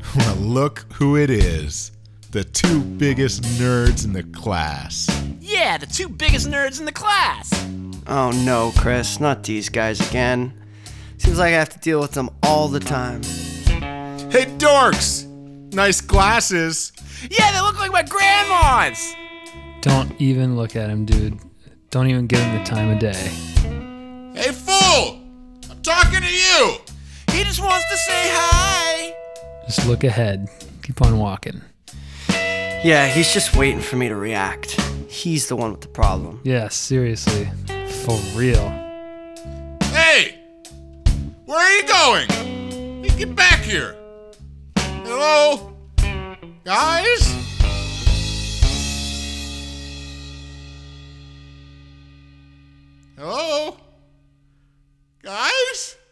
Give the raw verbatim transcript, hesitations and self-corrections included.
Well, look who it is. The two biggest nerds in the class. Yeah, the two biggest nerds in the class. Oh no, Chris, not these guys again. Seems like I have to deal with them all the time. Hey, dorks! Nice glasses. Yeah, they look like my grandma's. Don't even look at him, dude. Don't even give him the time of day. Hey, fool! I'm talking to you! He just wants to say hi. Just look ahead. Keep on walking. Yeah, he's just waiting for me to react. He's the one with the problem. Yeah, seriously. For real. Hey! Where are you going? You get back here. Hello? Guys? Hello? Guys?